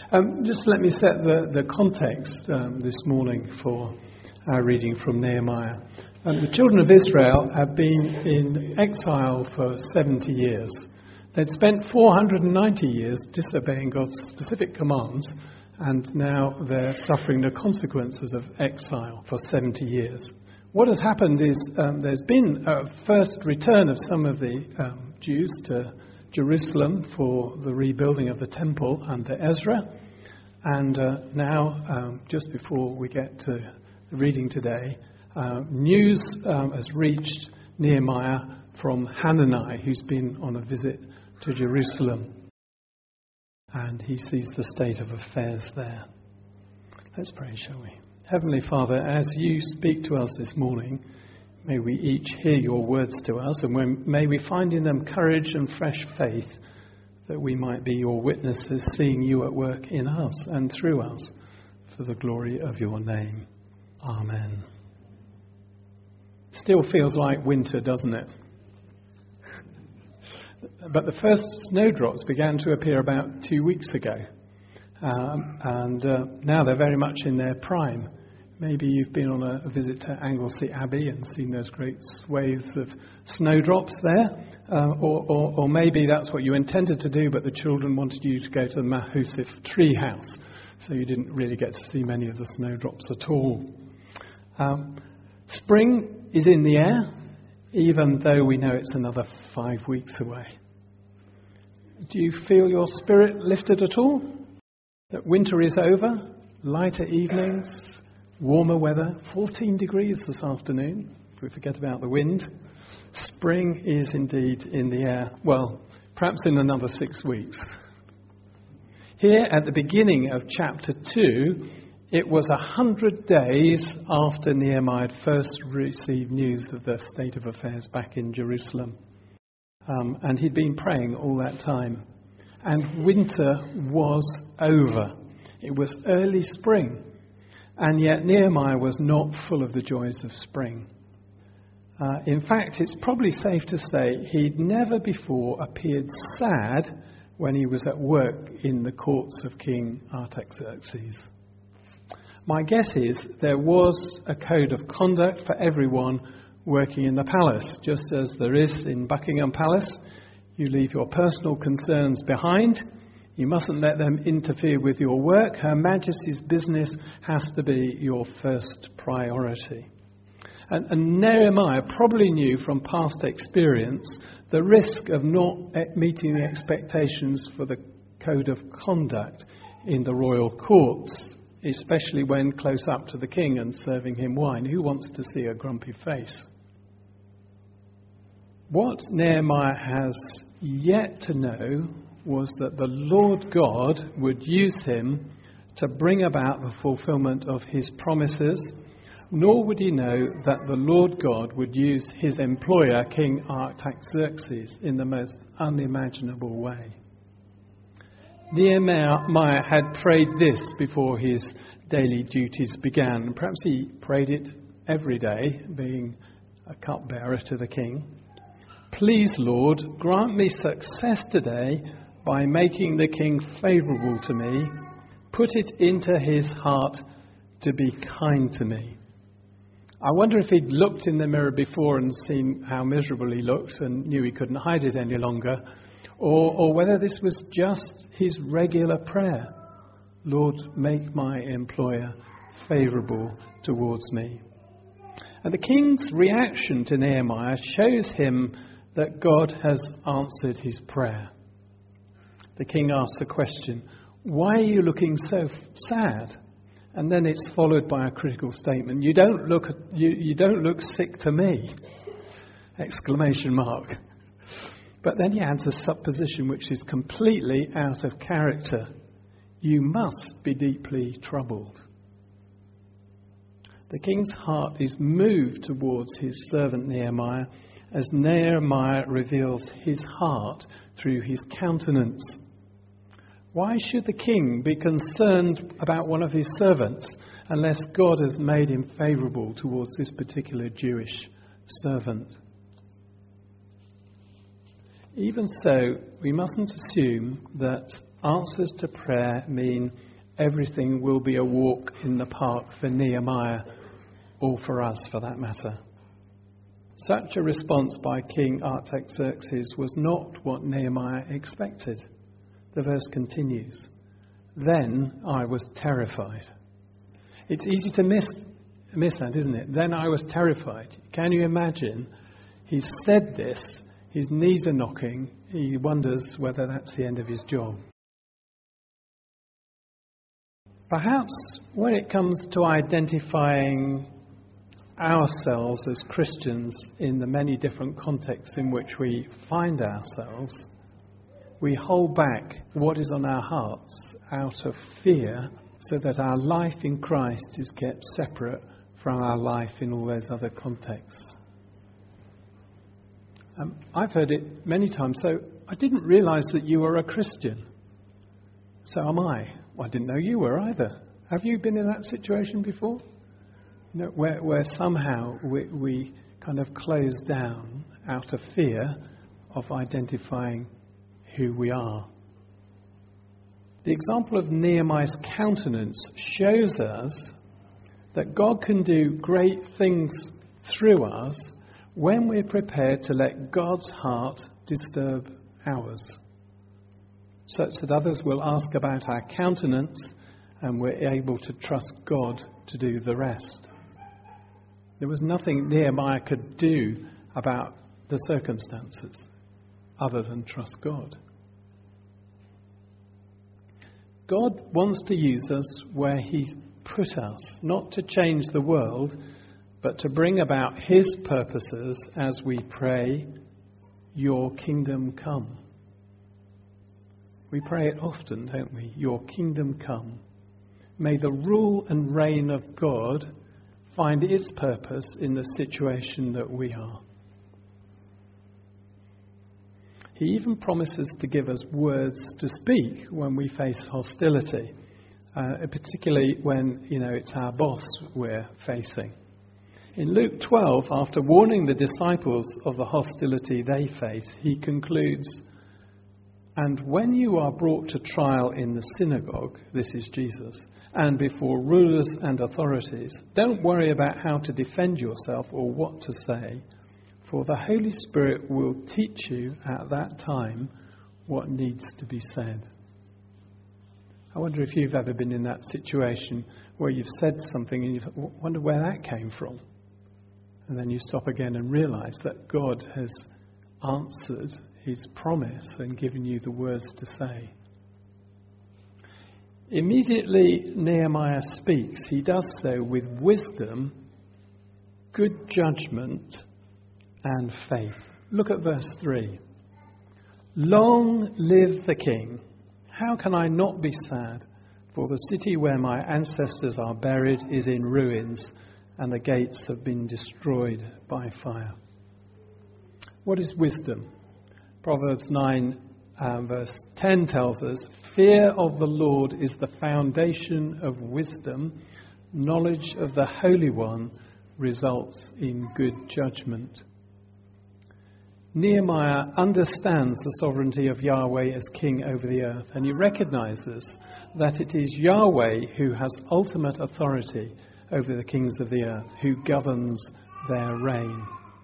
Just let me set the context this morning for our reading from Nehemiah. The children of Israel have been in exile for 70 years. They'd spent 490 years disobeying God's specific commands, and now they're suffering the consequences of exile for 70 years. What has happened is there's been a first return of some of the Jews to Jerusalem for the rebuilding of the temple under Ezra. And now, just before we get to the reading today, news has reached Nehemiah from Hanani, who's been on a visit to Jerusalem. And he sees the state of affairs there. Let's pray, shall we? Heavenly Father, as you speak to us this morning, may we each hear your words to us, and may we find in them courage and fresh faith, that we might be your witnesses, seeing you at work in us and through us, for the glory of your name. Amen. Still feels like winter, doesn't it? But the first snowdrops began to appear about 2 weeks ago, and now they're very much in their prime. Maybe you've been on a visit to Anglesey Abbey and seen those great swathes of snowdrops there. Or maybe that's what you intended to do, but the children wanted you to go to the Mahusif tree house, so you didn't really get to see many of the snowdrops at all. Spring is in the air, even though we know it's another 5 weeks away. Do you feel your spirit lifted at all? That winter is over, lighter evenings, warmer weather, 14 degrees this afternoon, if we forget about the wind. Spring is indeed in the air. Well, perhaps in another 6 weeks. Here at the beginning of chapter 2, it was 100 days after Nehemiah had first received news of the state of affairs back in Jerusalem. And he'd been praying all that time. And winter was over. It was early spring. And yet Nehemiah was not full of the joys of spring. In fact, it's probably safe to say he'd never before appeared sad when he was at work in the courts of King Artaxerxes. My guess is there was a code of conduct for everyone working in the palace, just as there is in Buckingham Palace. You leave your personal concerns behind. You mustn't let them interfere with your work. Her Majesty's business has to be your first priority. And Nehemiah probably knew from past experience the risk of not meeting the expectations for the code of conduct in the royal courts, especially when close up to the king and serving him wine. Who wants to see a grumpy face? What Nehemiah has yet to know was that the Lord God would use him to bring about the fulfillment of his promises, nor would he know that the Lord God would use his employer, King Artaxerxes, in the most unimaginable way. Nehemiah had prayed this before his daily duties began. Perhaps he prayed it every day, being a cupbearer to the king. Please, Lord, grant me success today by making the king favourable to me. Put it into his heart to be kind to me. I wonder if he'd looked in the mirror before and seen how miserable he looked and knew he couldn't hide it any longer, or whether this was just his regular prayer. Lord, make my employer favourable towards me. And the king's reaction to Nehemiah shows him that God has answered his prayer. The king asks a question, why are you looking so sad? And then it's followed by a critical statement. You don't look sick to me! Exclamation mark. But then he adds a supposition which is completely out of character. You must be deeply troubled. The king's heart is moved towards his servant Nehemiah as Nehemiah reveals his heart through his countenance. Why should the king be concerned about one of his servants unless God has made him favourable towards this particular Jewish servant? Even so, we mustn't assume that Answers to prayer mean everything will be a walk in the park for Nehemiah, or for us for that matter. Such a response by King Artaxerxes was not what Nehemiah expected. The verse continues, "Then I was terrified." It's easy to miss that, isn't it? Then I was terrified. Can you imagine? He's said this, his knees are knocking, he wonders whether that's the end of his job. Perhaps when it comes to identifying ourselves as Christians in the many different contexts in which we find ourselves, we hold back what is on our hearts out of fear so that our life in Christ is kept separate from our life in all those other contexts. I've heard it many times, so I didn't realise that you were a Christian. So am I. Well, I didn't know you were either. Have you been in that situation before? You know, where somehow we kind of close down out of fear of identifying who we are. The example of Nehemiah's countenance shows us that God can do great things through us when we're prepared to let God's heart disturb ours, such that others will ask about our countenance and we're able to trust God to do the rest. There was nothing Nehemiah could do about the circumstances other than trust God. God wants to use us where He's put us, not to change the world, but to bring about His purposes as we pray, "Your kingdom come." We pray it often, don't we? "Your kingdom come." May the rule and reign of God find its purpose in the situation that we are. He even promises to give us words to speak when we face hostility, particularly when, it's our boss we're facing. In Luke 12, after warning the disciples of the hostility they face, he concludes, "And when you are brought to trial in the synagogue," this is Jesus, "and before rulers and authorities, don't worry about how to defend yourself or what to say, for the Holy Spirit will teach you at that time what needs to be said." I wonder if you've ever been in that situation where you've said something and you wonder where that came from. And then you stop again and realise that God has answered His promise and given you the words to say. Immediately Nehemiah speaks. He does so with wisdom, good judgment, and faith. Look at verse 3. "Long live the King. How can I not be sad? For the city where my ancestors are buried is in ruins, and the gates have been destroyed by fire." What is wisdom? Proverbs 9 verse 10 tells us, "Fear of the Lord is the foundation of wisdom. Knowledge of the Holy One results in good judgment." Nehemiah understands the sovereignty of Yahweh as king over the earth, and he recognizes that it is Yahweh who has ultimate authority over the kings of the earth, who governs their reign.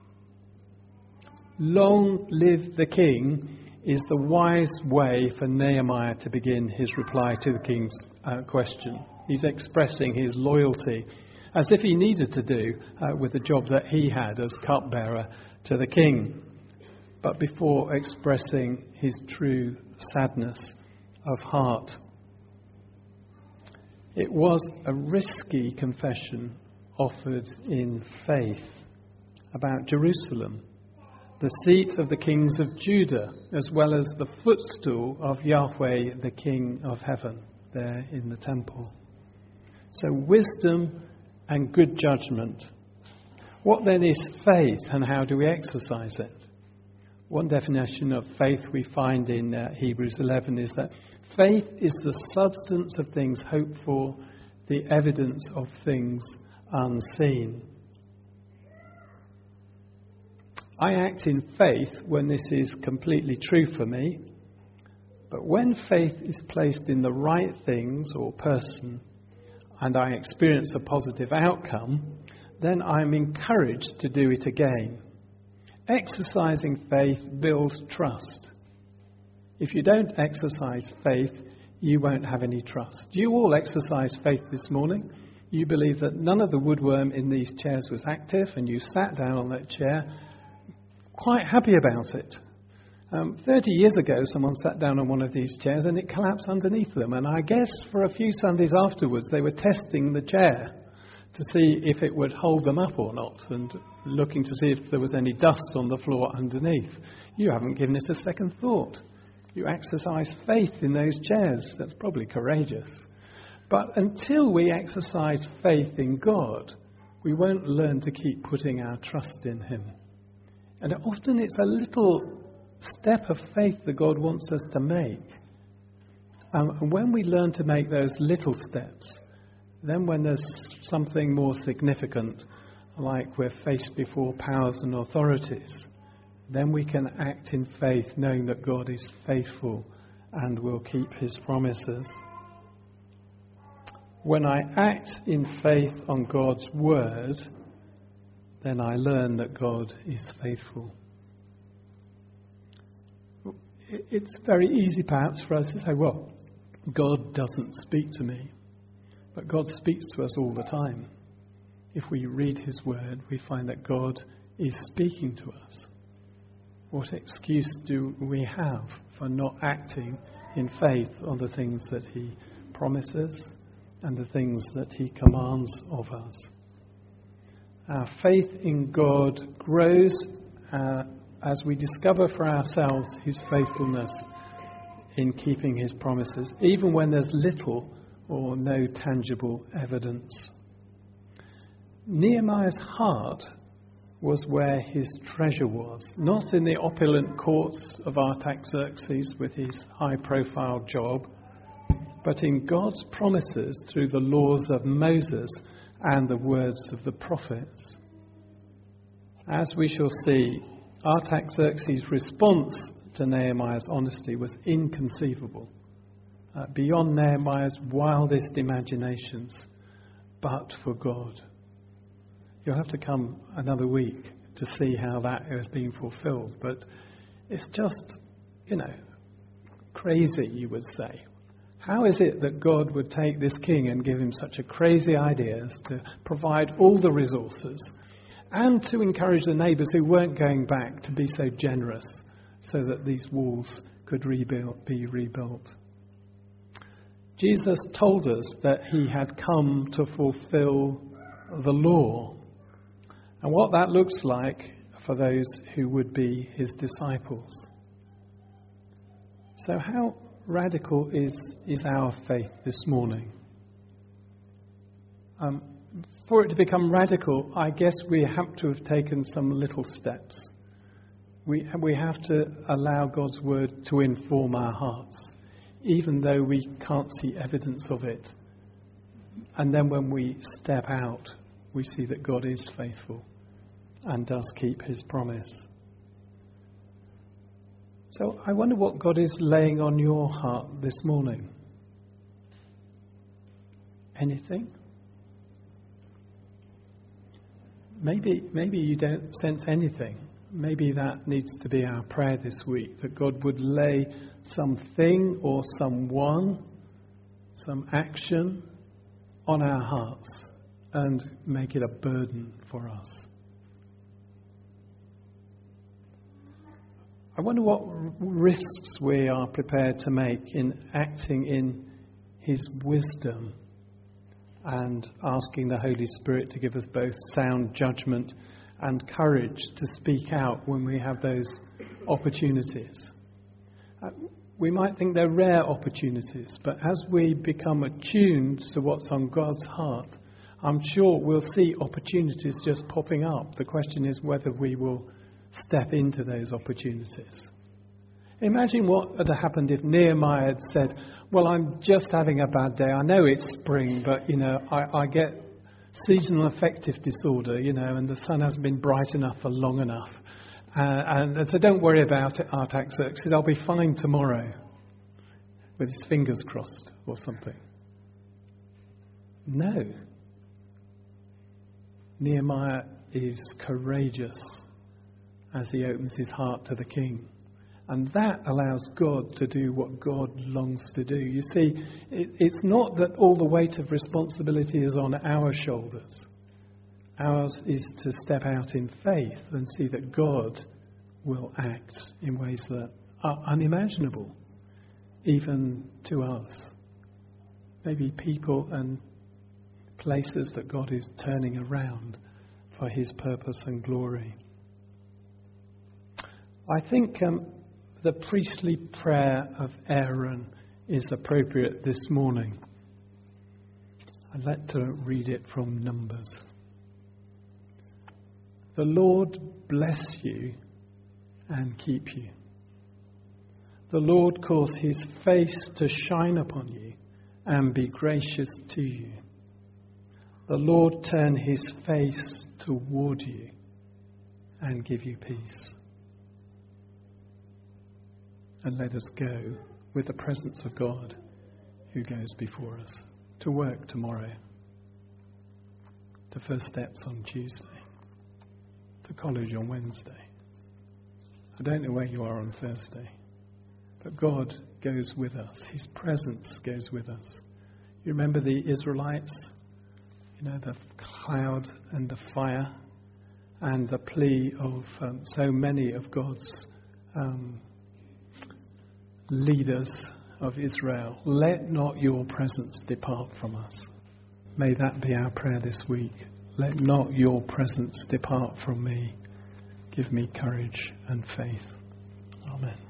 "Long live the King" is the wise way for Nehemiah to begin his reply to the king's question. He's expressing his loyalty, as if he needed to do with the job that he had as cupbearer to the king, but before expressing his true sadness of heart. It was a risky confession offered in faith about Jerusalem, the seat of the kings of Judah, as well as the footstool of Yahweh, the King of heaven, there in the temple. So wisdom and good judgment. What then is faith, and how do we exercise it? One definition of faith we find in Hebrews 11 is that faith is the substance of things hoped for, the evidence of things unseen. I act in faith when this is completely true for me. But when faith is placed in the right things or person, and I experience a positive outcome, then I'm encouraged to do it again. Exercising faith builds trust. If you don't exercise faith, you won't have any trust. You all exercise faith this morning. You believe that none of the woodworm in these chairs was active, and you sat down on that chair quite happy about it. 30 years ago, someone sat down on one of these chairs and it collapsed underneath them. And I guess for a few Sundays afterwards, they were testing the chair to see if it would hold them up or not, and looking to see if there was any dust on the floor underneath. You haven't given it a second thought. You exercise faith in those chairs. That's probably courageous. But until we exercise faith in God, we won't learn to keep putting our trust in Him. And often it's a little step of faith that God wants us to make. And when we learn to make those little steps, then when there's something more significant, like we're faced before powers and authorities, then we can act in faith, knowing that God is faithful and will keep His promises. When I act in faith on God's word, then I learn that God is faithful. It's very easy perhaps for us to say, well, God doesn't speak to me. But God speaks to us all the time. If we read His word, we find that God is speaking to us. What excuse do we have for not acting in faith on the things that He promises and the things that He commands of us? Our faith in God grows as we discover for ourselves His faithfulness in keeping His promises, even when there's little or no tangible evidence. Nehemiah's heart was where his treasure was, not in the opulent courts of Artaxerxes with his high-profile job, but in God's promises through the laws of Moses and the words of the prophets. As we shall see, Artaxerxes' response to Nehemiah's honesty was inconceivable, beyond Nehemiah's wildest imaginations, but for God. You'll have to come another week to see how that has been fulfilled, but it's just, crazy, you would say. How is it that God would take this king and give him such a crazy idea as to provide all the resources and to encourage the neighbours who weren't going back to be so generous so that these walls could be rebuilt? Jesus told us that He had come to fulfill the law, and what that looks like for those who would be His disciples. So how radical is our faith this morning? For it to become radical, I guess we have to have taken some little steps. We have to allow God's word to inform our hearts, even though we can't see evidence of it. And then when we step out, we see that God is faithful and does keep His promise. So I wonder what God is laying on your heart this morning. Anything? Maybe you don't sense anything. Maybe that needs to be our prayer this week, that God would lay something or someone, some action on our hearts and make it a burden for us. I wonder what risks we are prepared to make in acting in His wisdom and asking the Holy Spirit to give us both sound judgment and courage to speak out when we have those opportunities. We might think they're rare opportunities, but as we become attuned to what's on God's heart, I'm sure we'll see opportunities just popping up. The question is whether we will step into those opportunities. Imagine what had happened if Nehemiah had said, well, I'm just having a bad day. I know it's spring, but, I get seasonal affective disorder, and the sun hasn't been bright enough for long enough. And so don't worry about it, Artaxerxes. I'll be fine tomorrow. with his fingers crossed or something. No. Nehemiah is courageous as he opens his heart to the king. And that allows God to do what God longs to do. You see, it's not that all the weight of responsibility is on our shoulders. Ours is to step out in faith and see that God will act in ways that are unimaginable, even to us. Maybe people and places that God is turning around for his purpose and glory. I think the priestly prayer of Aaron is appropriate this morning. I'd like to read it from Numbers. The Lord bless you and keep you. The Lord cause his face to shine upon you and be gracious to you. The Lord turn his face toward you and give you peace. And let us go with the presence of God who goes before us to work tomorrow, to first steps on Tuesday, to college on Wednesday. I don't know where you are on Thursday, but God goes with us. His presence goes with us. You remember the Israelites? You know, the cloud and the fire and the plea of so many of God's leaders of Israel. Let not your presence depart from us. May that be our prayer this week. Let not your presence depart from me. Give me courage and faith. Amen.